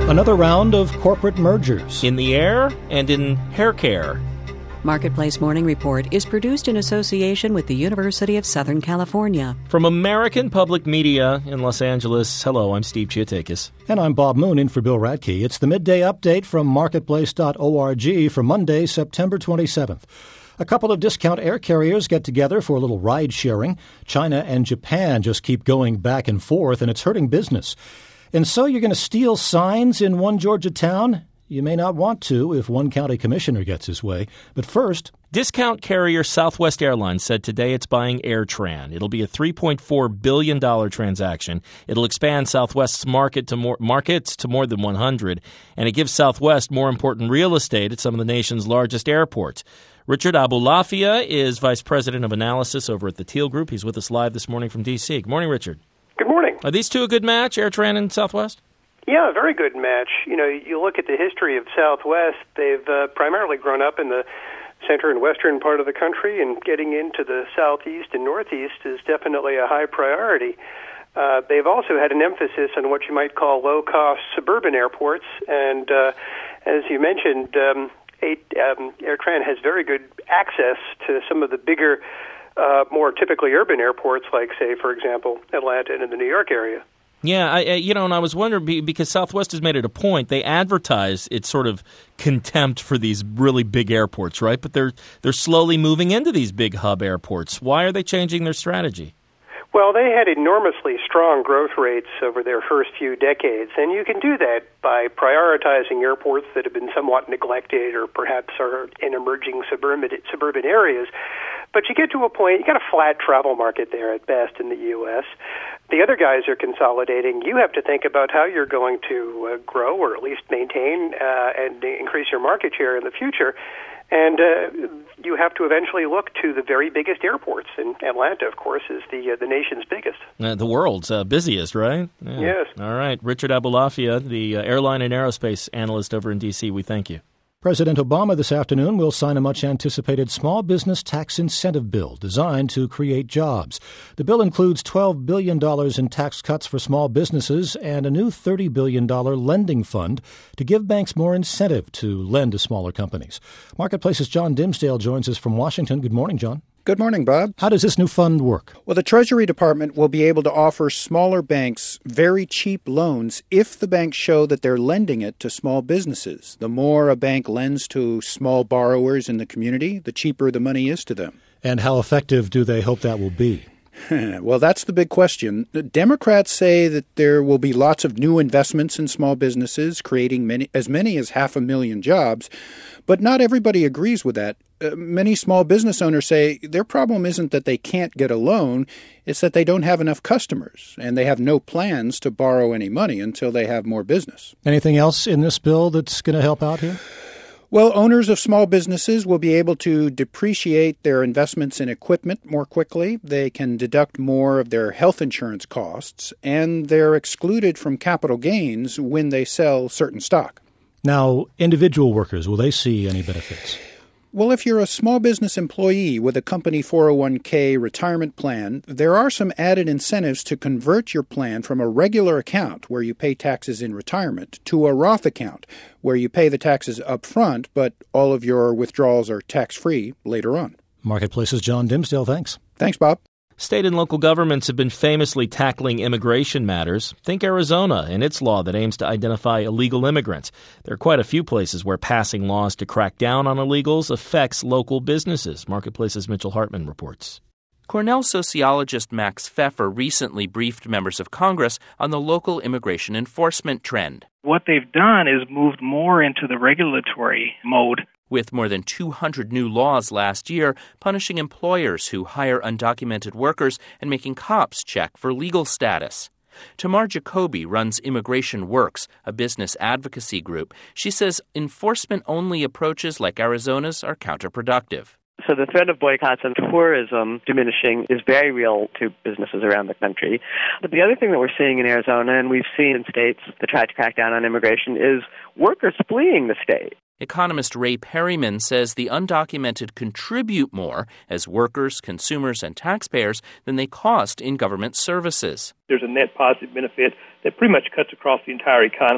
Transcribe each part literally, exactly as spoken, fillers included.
Another round of corporate mergers. In the air and in hair care. Marketplace Morning Report is produced in association with the University of Southern California. From American Public Media in Los Angeles, hello, I'm Steve Chiotakis. And I'm Bob Moon in for Bill Radke. It's the midday update from marketplace dot org for Monday, September twenty-seventh. A couple of discount air carriers get together for a little ride sharing. China and Japan just keep going back and forth, and it's hurting business. And so you're going to steal signs in one Georgia town? You may not want to if one county commissioner gets his way. But first, discount carrier Southwest Airlines said today it's buying AirTran. It'll be a three point four billion dollars transaction. It'll expand Southwest's market to more markets to more than one hundred, and it gives Southwest more important real estate at some of the nation's largest airports. Richard Abulafia is Vice President of Analysis over at the Teal Group. He's with us live this morning from D C. Good morning, Richard. Good morning. Are these two a good match, AirTran and Southwest? Yeah, a very good match. You know, you look at the history of Southwest, they've uh, primarily grown up in the center and western part of the country, and getting into the southeast and northeast is definitely a high priority. Uh, they've also had an emphasis on what you might call low-cost suburban airports, and uh, as you mentioned, um, eight, um, AirTran has very good access to some of the bigger, uh, more typically urban airports, like, say, for example, Atlanta and in the New York area. Yeah, I, you know, and I was wondering, because Southwest has made it a point, they advertise its sort of contempt for these really big airports, right? But they're they're slowly moving into these big hub airports. Why are they changing their strategy? Well, they had enormously strong growth rates over their first few decades, and you can do that by prioritizing airports that have been somewhat neglected or perhaps are in emerging suburban suburban areas. But you get to a point, you got a flat travel market there at best in the U S. The other guys are consolidating. You have to think about how you're going to uh, grow or at least maintain uh, and increase your market share in the future. And uh, you have to eventually look to the very biggest airports. And Atlanta, of course, is the uh, the nation's biggest. Uh, the world's uh, busiest, right? Yeah. Yes. All right. Richard Abulafia, the uh, airline and aerospace analyst over in D C, we thank you. President Obama this afternoon will sign a much-anticipated small business tax incentive bill designed to create jobs. The bill includes twelve billion dollars in tax cuts for small businesses and a new thirty billion dollars lending fund to give banks more incentive to lend to smaller companies. Marketplace's John Dimsdale joins us from Washington. Good morning, John. Good morning, Bob. How does this new fund work? Well, the Treasury Department will be able to offer smaller banks very cheap loans if the banks show that they're lending it to small businesses. The more a bank lends to small borrowers in the community, the cheaper the money is to them. And how effective do they hope that will be? Well, that's the big question. The Democrats say that there will be lots of new investments in small businesses, creating many, as many as half a million jobs. But not everybody agrees with that. Uh, many small business owners say their problem isn't that they can't get a loan, it's that they don't have enough customers, and they have no plans to borrow any money until they have more business. Anything else in this bill that's going to help out here? Well, owners of small businesses will be able to depreciate their investments in equipment more quickly. They can deduct more of their health insurance costs, and they're excluded from capital gains when they sell certain stock. Now, individual workers, will they see any benefits? Well, if you're a small business employee with a company four oh one k retirement plan, there are some added incentives to convert your plan from a regular account where you pay taxes in retirement to a Roth account where you pay the taxes up front, but all of your withdrawals are tax-free later on. Marketplace's John Dimsdale, thanks. Thanks, Bob. State and local governments have been famously tackling immigration matters. Think Arizona and its law that aims to identify illegal immigrants. There are quite a few places where passing laws to crack down on illegals affects local businesses. Marketplace's Mitchell Hartman reports. Cornell sociologist Max Pfeffer recently briefed members of Congress on the local immigration enforcement trend. What they've done is moved more into the regulatory mode. With more than two hundred new laws last year punishing employers who hire undocumented workers and making cops check for legal status. Tamar Jacoby runs Immigration Works, a business advocacy group. She says enforcement-only approaches like Arizona's are counterproductive. So the threat of boycotts and tourism diminishing is very real to businesses around the country. But the other thing that we're seeing in Arizona, and we've seen in states that tried to crack down on immigration, is workers fleeing the state. Economist Ray Perryman says the undocumented contribute more as workers, consumers, and taxpayers than they cost in government services. There's a net positive benefit that pretty much cuts across the entire economy.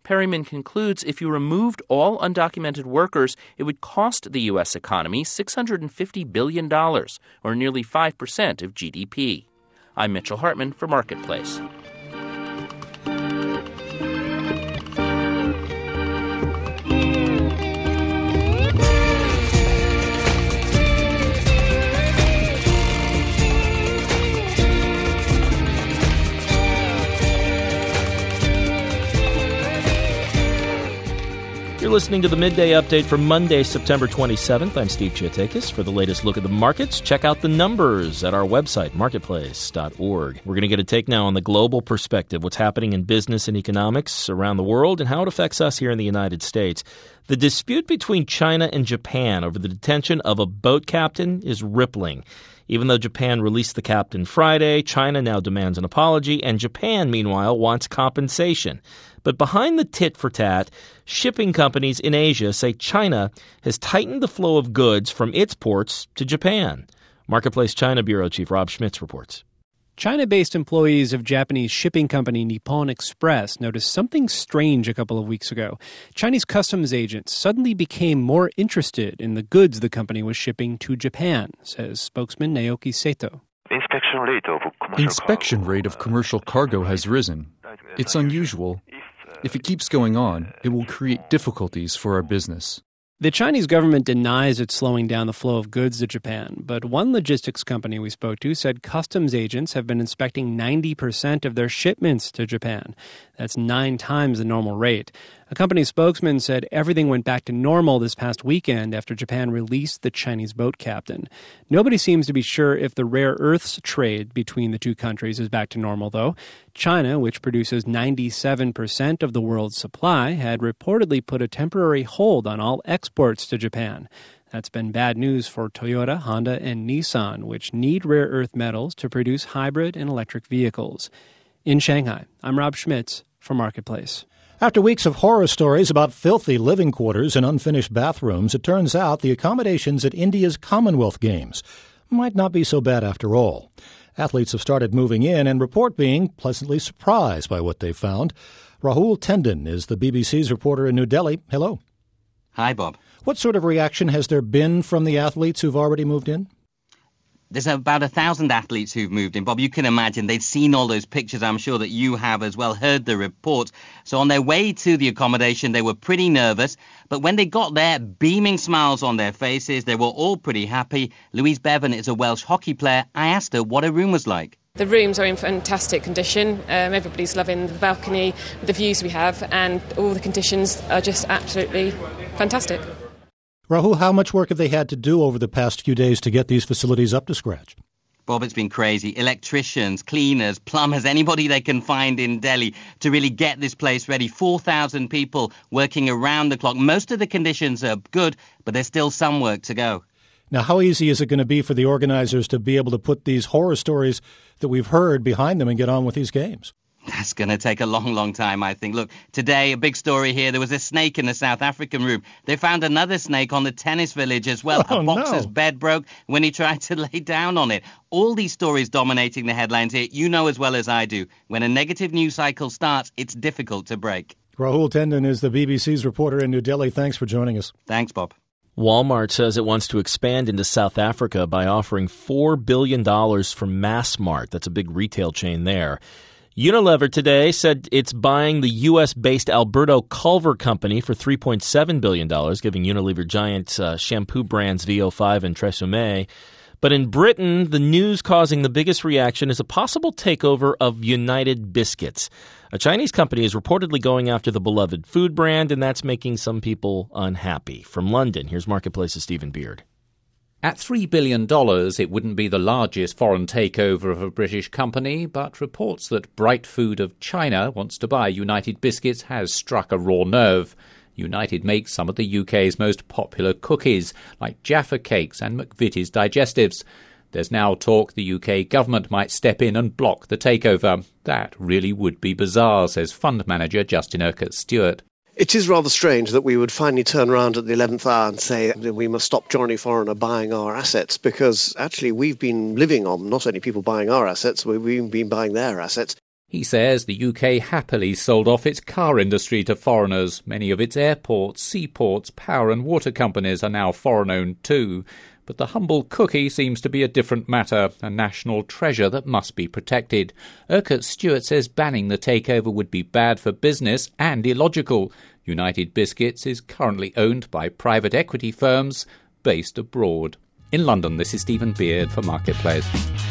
Perryman concludes if you removed all undocumented workers, it would cost the U S economy six hundred fifty billion dollars, or nearly five percent of G D P. I'm Mitchell Hartman for Marketplace. You're listening to the Midday Update for Monday, September twenty-seventh. I'm Steve Chiatakis. For the latest look at the markets, check out the numbers at our website, marketplace dot org. We're going to get a take now on the global perspective, what's happening in business and economics around the world and how it affects us here in the United States. The dispute between China and Japan over the detention of a boat captain is rippling. Even though Japan released the captain Friday, China now demands an apology, and Japan, meanwhile, wants compensation. But behind the tit-for-tat, shipping companies in Asia say China has tightened the flow of goods from its ports to Japan. Marketplace China Bureau Chief Rob Schmitz reports. China-based employees of Japanese shipping company Nippon Express noticed something strange a couple of weeks ago. Chinese customs agents suddenly became more interested in the goods the company was shipping to Japan, says spokesman Naoki Seto. Inspection rate of commercial cargo has risen. It's unusual. If it keeps going on, it will create difficulties for our business. The Chinese government denies it's slowing down the flow of goods to Japan, but one logistics company we spoke to said customs agents have been inspecting ninety percent of their shipments to Japan. That's nine times the normal rate. A company spokesman said everything went back to normal this past weekend after Japan released the Chinese boat captain. Nobody seems to be sure if the rare earths trade between the two countries is back to normal, though. China, which produces ninety-seven percent of the world's supply, had reportedly put a temporary hold on all exports to Japan. That's been bad news for Toyota, Honda, and Nissan, which need rare earth metals to produce hybrid and electric vehicles. In Shanghai, I'm Rob Schmitz for Marketplace. After weeks of horror stories about filthy living quarters and unfinished bathrooms, it turns out the accommodations at India's Commonwealth Games might not be so bad after all. Athletes have started moving in and report being pleasantly surprised by what they've found. Rahul Tendon is the B B C's reporter in New Delhi. Hello. Hi, Bob. What sort of reaction has there been from the athletes who've already moved in? There's about a thousand athletes who've moved in. Bob, you can imagine they've seen all those pictures. I'm sure that you have as well, heard the reports. So on their way to the accommodation, they were pretty nervous. But when they got there, beaming smiles on their faces, they were all pretty happy. Louise Bevan is a Welsh hockey player. I asked her what her room was like. The rooms are in fantastic condition. Um, everybody's loving the balcony, the views we have, and all the conditions are just absolutely fantastic. Rahul, how much work have they had to do over the past few days to get these facilities up to scratch? Bob, it's been crazy. Electricians, cleaners, plumbers, anybody they can find in Delhi to really get this place ready. four thousand people working around the clock. Most of the conditions are good, but there's still some work to go. Now, how easy is it going to be for the organizers to be able to put these horror stories that we've heard behind them and get on with these games? That's going to take a long, long time, I think. Look, today, a big story here. There was a snake in the South African room. They found another snake on the tennis village as well. Oh, a boxer's no. bed broke when he tried to lay down on it. All these stories dominating the headlines here. You know as well as I do. When a negative news cycle starts, it's difficult to break. Rahul Tendon is the B B C's reporter in New Delhi. Thanks for joining us. Thanks, Bob. Walmart says it wants to expand into South Africa by offering four billion dollars from Massmart. That's a big retail chain there. Unilever today said it's buying the U S-based Alberto Culver Company for three point seven billion dollars, giving Unilever giant uh, shampoo brands V O five and Tresemme. But in Britain, the news causing the biggest reaction is a possible takeover of United Biscuits. A Chinese company is reportedly going after the beloved food brand, and that's making some people unhappy. From London, here's Marketplace's Stephen Beard. At three billion dollars, it wouldn't be the largest foreign takeover of a British company, but reports that Bright Food of China wants to buy United Biscuits has struck a raw nerve. United makes some of the U K's most popular cookies, like Jaffa Cakes and McVitie's Digestives. There's now talk the U K government might step in and block the takeover. That really would be bizarre, says fund manager Justin Urquhart-Stewart. It is rather strange that we would finally turn around at the eleventh hour and say that we must stop Johnny Foreigner buying our assets, because actually we've been living on not only people buying our assets, we've been buying their assets. He says the U K happily sold off its car industry to foreigners. Many of its airports, seaports, power and water companies are now foreign-owned too. But the humble cookie seems to be a different matter, a national treasure that must be protected. Urquhart Stewart says banning the takeover would be bad for business and illogical. United Biscuits is currently owned by private equity firms based abroad. In London, this is Stephen Beard for Marketplace.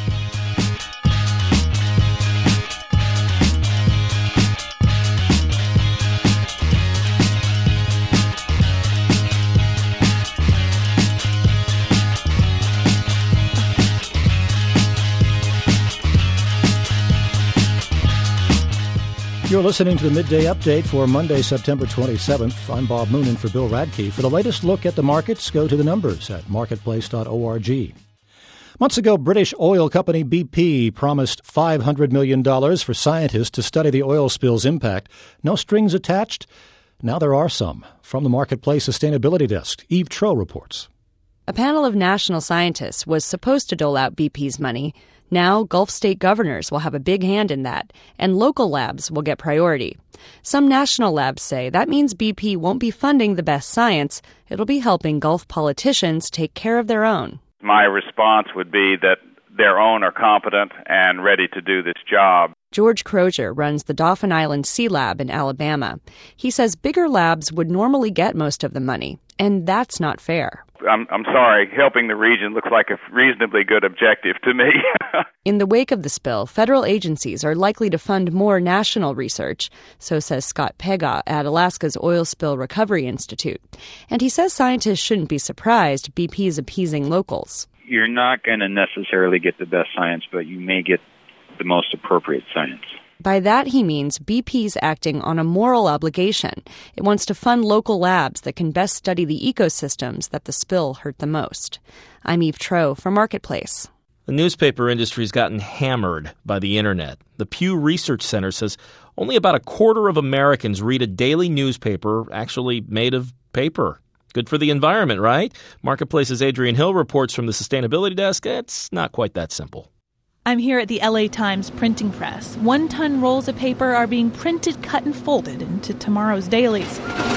You're listening to the Midday Update for Monday, September twenty-seventh. I'm Bob Moonen for Bill Radke. For the latest look at the markets, go to the numbers at marketplace dot org. Months ago, British oil company B P promised five hundred million dollars for scientists to study the oil spill's impact. No strings attached? Now there are some. From the Marketplace Sustainability Desk, Eve Troe reports. A panel of national scientists was supposed to dole out B P's money. Now, Gulf state governors will have a big hand in that, and local labs will get priority. Some national labs say that means B P won't be funding the best science. It'll be helping Gulf politicians take care of their own. My response would be that their own are competent and ready to do this job. George Crozier runs the Dauphin Island Sea Lab in Alabama. He says bigger labs would normally get most of the money, and that's not fair. I'm, I'm sorry, helping the region looks like a reasonably good objective to me. In the wake of the spill, federal agencies are likely to fund more national research, so says Scott Pega at Alaska's Oil Spill Recovery Institute. And he says scientists shouldn't be surprised B P is appeasing locals. You're not going to necessarily get the best science, but you may get the most appropriate science. By that, he means B P's acting on a moral obligation. It wants to fund local labs that can best study the ecosystems that the spill hurt the most. I'm Eve Troe for Marketplace. The newspaper industry's gotten hammered by the internet. The Pew Research Center says only about a quarter of Americans read a daily newspaper actually made of paper. Good for the environment, right? Marketplace's Adrian Hill reports from the Sustainability Desk. It's not quite that simple. I'm here at the L A Times printing press. One-ton rolls of paper are being printed, cut, and folded into tomorrow's dailies.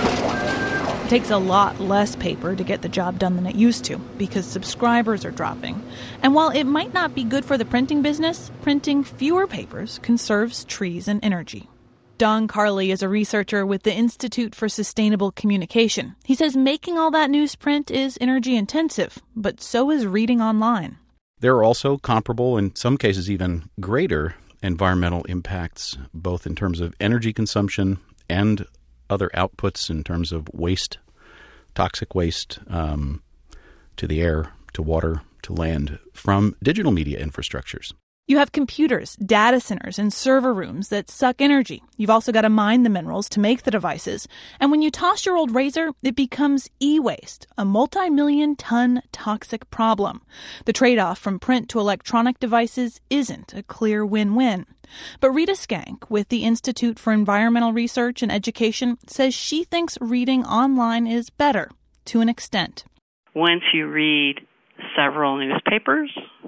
It takes a lot less paper to get the job done than it used to because subscribers are dropping. And while it might not be good for the printing business, printing fewer papers conserves trees and energy. Don Carley is a researcher with the Institute for Sustainable Communication. He says making all that newsprint is energy intensive, but so is reading online. There are also comparable, in some cases even greater, environmental impacts, both in terms of energy consumption and other outputs in terms of waste, toxic waste um, to the air, to water, to land, from digital media infrastructures. You have computers, data centers, and server rooms that suck energy. You've also got to mine the minerals to make the devices. And when you toss your old razor, it becomes e-waste, a multi-million ton toxic problem. The trade-off from print to electronic devices isn't a clear win-win. But Rita Skank with the Institute for Environmental Research and Education says she thinks reading online is better, to an extent. Once you read several newspapers,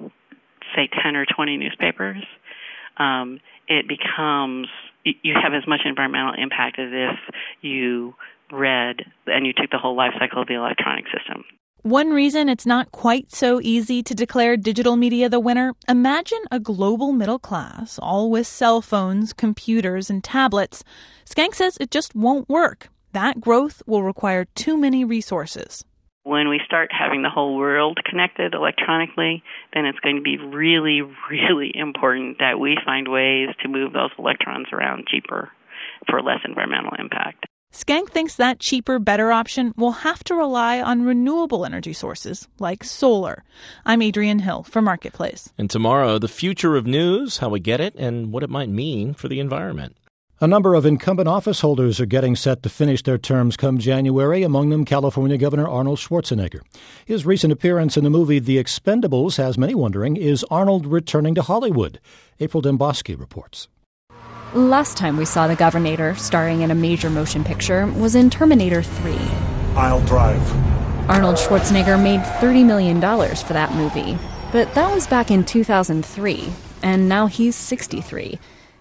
say ten or twenty newspapers, um, it becomes, you have as much environmental impact as if you read and you took the whole life cycle of the electronic system. One reason it's not quite so easy to declare digital media the winner, imagine a global middle class, all with cell phones, computers, and tablets. Skank says it just won't work. That growth will require too many resources. When we start having the whole world connected electronically, then it's going to be really, really important that we find ways to move those electrons around cheaper for less environmental impact. Skank thinks that cheaper, better option will have to rely on renewable energy sources like solar. I'm Adrian Hill for Marketplace. And tomorrow, the future of news, how we get it, and what it might mean for the environment. A number of incumbent office holders are getting set to finish their terms come January, among them California Governor Arnold Schwarzenegger. His recent appearance in the movie The Expendables has many wondering, is Arnold returning to Hollywood? April Dembosky reports. Last time we saw the Governator starring in a major motion picture was in Terminator three. I'll drive. Arnold Schwarzenegger made thirty million dollars for that movie. But that was back in two thousand three, and now he's sixty-three.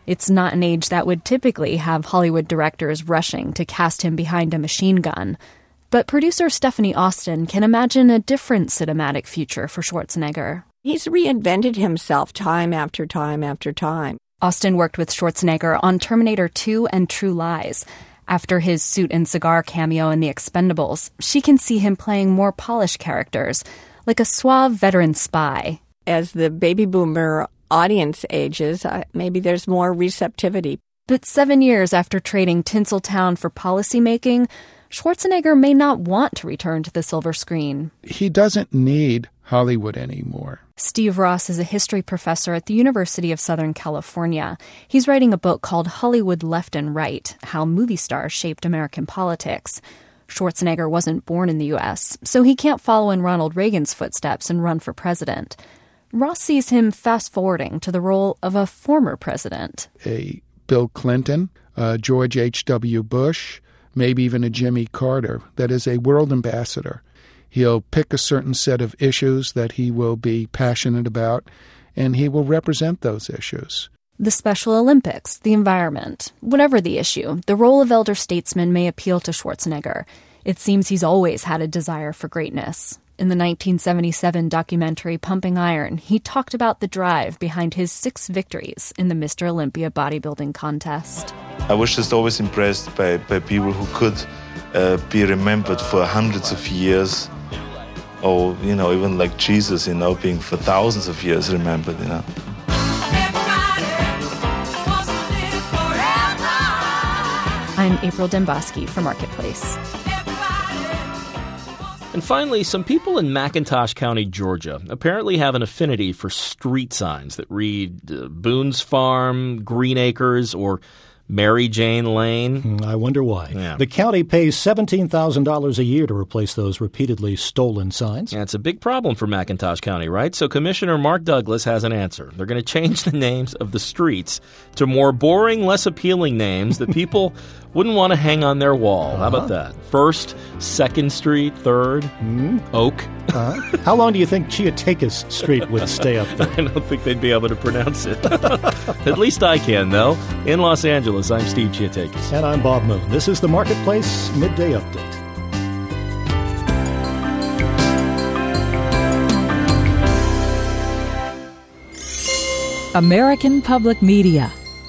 It's not an age that would typically have Hollywood directors rushing to cast him behind a machine gun. But producer Stephanie Austin can imagine a different cinematic future for Schwarzenegger. He's reinvented himself time after time after time. Austin worked with Schwarzenegger on Terminator two and True Lies. After his suit and cigar cameo in The Expendables, she can see him playing more polished characters, like a suave veteran spy. As the baby boomer audience ages, uh, maybe there's more receptivity. But seven years after trading Tinseltown for policymaking, Schwarzenegger may not want to return to the silver screen. He doesn't need Hollywood anymore. Steve Ross is a history professor at the University of Southern California. He's writing a book called Hollywood Left and Right: How Movie Stars Shaped American Politics. Schwarzenegger wasn't born in the U S, so he can't follow in Ronald Reagan's footsteps and run for president. Ross sees him fast-forwarding to the role of a former president. A Bill Clinton, uh, George H W. Bush, maybe even a Jimmy Carter, that is a world ambassador. He'll pick a certain set of issues that he will be passionate about, and he will represent those issues. The Special Olympics, the environment, whatever the issue, the role of elder statesman may appeal to Schwarzenegger. It seems he's always had a desire for greatness. In the nineteen seventy-seven documentary Pumping Iron, he talked about the drive behind his six victories in the Mister Olympia bodybuilding contest. I was just always impressed by, by people who could uh, be remembered for hundreds of years, or, you know, even like Jesus, you know, being for thousands of years remembered, you know. I'm April Dembosky for Marketplace. And finally, some people in McIntosh County, Georgia, apparently have an affinity for street signs that read uh, Boone's Farm, Green Acres, or Mary Jane Lane. I wonder why. Yeah. The county pays seventeen thousand dollars a year to replace those repeatedly stolen signs. Yeah, it's a big problem for McIntosh County, right? So Commissioner Mark Douglas has an answer. They're going to change the names of the streets to more boring, less appealing names that people wouldn't want to hang on their wall. Uh-huh. How about that? First, Second Street, Third, mm-hmm. Oak. Uh-huh. How long do you think Chiatakis Street would stay up there? I don't think they'd be able to pronounce it. At least I can, though. In Los Angeles, I'm Steve Chiatakis. And I'm Bob Moon. This is the Marketplace Midday Update. American Public Media.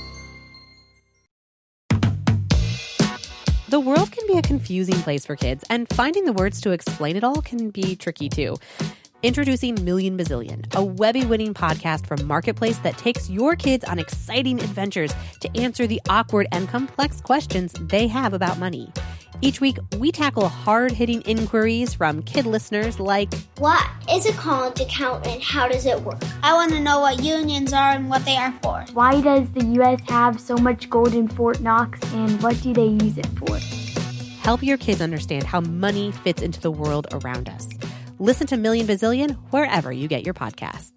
The world can be a confusing place for kids, and finding the words to explain it all can be tricky too. Introducing Million Bazillion, a Webby-winning podcast from Marketplace that takes your kids on exciting adventures to answer the awkward and complex questions they have about money. Each week, we tackle hard-hitting inquiries from kid listeners like, what is a college account and how does it work? I want to know what unions are and what they are for. Why does the U S have so much gold in Fort Knox and what do they use it for? Help your kids understand how money fits into the world around us. Listen to Million Bazillion wherever you get your podcasts.